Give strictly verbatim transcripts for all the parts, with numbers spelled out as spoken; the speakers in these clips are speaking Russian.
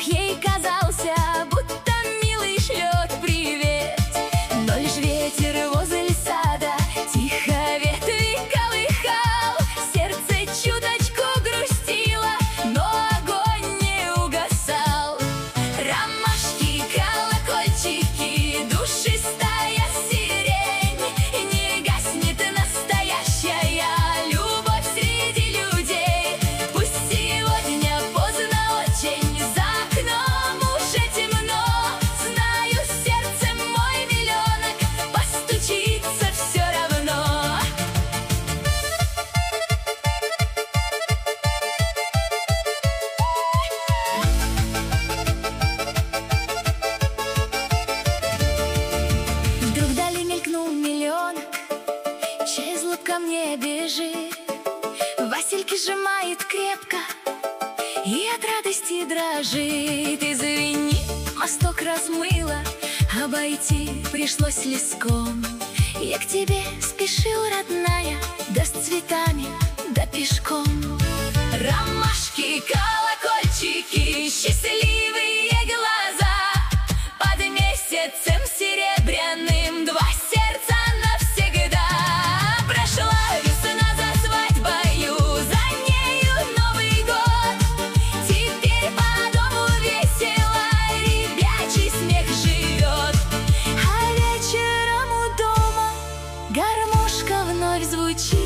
ей казался, будто милый шлет привет. Но лишь ветер возле сада тихо ветви колыхал. Сердце чуточку грустило, но огонь не угасал. Ромашки, колокольчики, душистая сирень, не гаснет настоящая любовь среди людей. Пусть сегодня поздно очень, за окном уже темно, знаю, сердцем мой миллионок постучится все равно. Вдруг вдали мелькнул миллионок, чей злоб ко мне бежит. Васильки сжимает крепко и от радости дрожит. Извини, мосток размыло, обойти пришлось леском. Я к тебе спешил, родная, да с цветами, да пешком. Ромашки, колокольчики, счастливые глаза, под месяцем серебряным два сердца навсегда. Прошла весна за свадьбою, за нею Новый год. Теперь по дому весело, ребячий смех живет. А вечером у дома гармошка вновь звучит.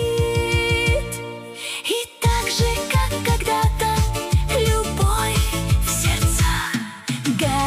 И так же, как когда-то, любовь в сердца горит.